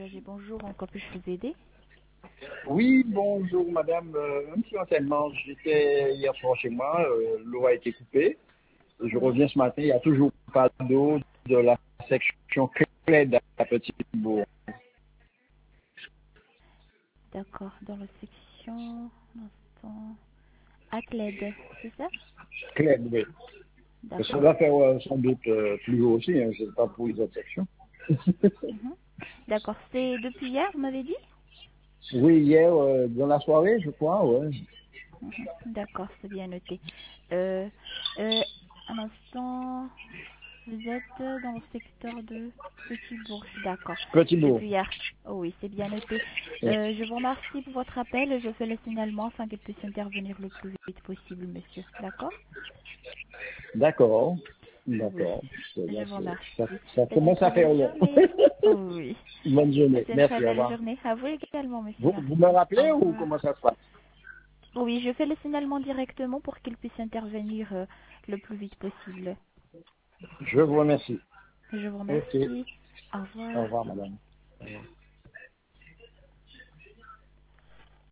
Messager, bonjour, en quoi puis-je vous aider? Oui, bonjour madame. Un petit renseignement. J'étais hier soir chez moi, l'eau a été coupée. Je Oui, reviens ce matin, il n'y a toujours pas d'eau de la section clé de la petite bourg. d'accord, dans la section, un instant, Athlède, c'est ça? Clé, oui. Ça D'accord. va faire sans doute plus haut aussi, hein, je ne sais pas pour les autres sections. Mhm. D'accord, c'est depuis hier, vous m'avez dit? Oui, hier, dans la soirée, je crois, ouais. Mhm. D'accord, c'est bien noté. Euh, euh, un instant, vous êtes dans le secteur de Petit Bourges, d'accord. Petit bourg. Depuis hier. Oh oui, c'est bien noté. Je vous remercie pour votre appel et je fais le signalement afin qu'il puisse intervenir le plus vite possible, monsieur. D'accord? D'accord. Oui, D'accord. je vous remercie. Ça Passez une commence à très faire belle long. journée. Oui, Bonne journée. passez une très Merci, au belle revoir. journée. À vous également, monsieur. Vous me Merci. Au rappelez ou revoir. comment ça se passe? Oui, je fais le signalement directement pour qu'il puisse intervenir le plus vite possible. Je vous remercie. Je vous Ok. remercie. Au Au revoir. revoir, madame. Au revoir.